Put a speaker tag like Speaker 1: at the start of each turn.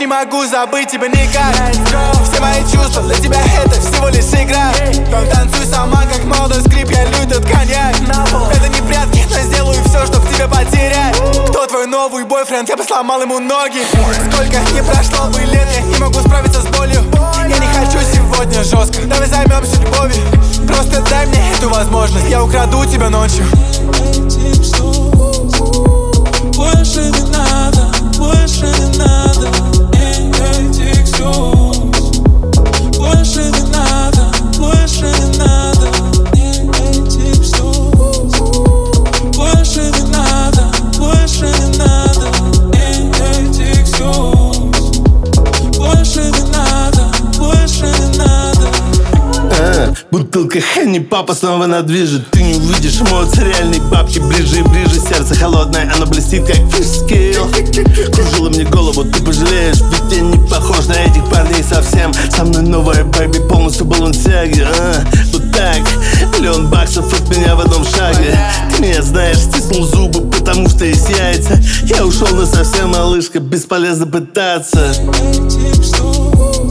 Speaker 1: не могу забыть тебя никак. Все мои чувства для тебя это всего лишь игра. Танцуй сама, как молодой скрип, я лью этот коньяк. Это не прятки, но сделаю все, чтоб тебя потерять. Кто твой новый бойфренд? Я бы сломал ему ноги. Сколько не прошло бы лет, я не могу справиться с болью. Я не хочу сегодня жестко, давай займемся любовью. Просто дай мне эту возможность, я украду тебя ночью.
Speaker 2: Больше не надо, больше не надо. Больше не надо, больше не надо. Больше не надо, больше не надо. Больше не надо, больше не надо.
Speaker 3: Бутылка Хенни, папа снова надвижет. Ты не увидишь эмоции, реальные бабки ближе и ближе. Сердце холодное, оно блестит, как фишскейл. Кружила мне голову, ты пожалеешь, ведь я не похож на этих парней совсем. Со мной новая бэби, полностью Баленсиаги. Вот так, $1 000 000 от меня в одном шаге. Ты меня знаешь, стиснул зубы, потому что есть яйца. Я ушел насовсем, малышка, бесполезно пытаться.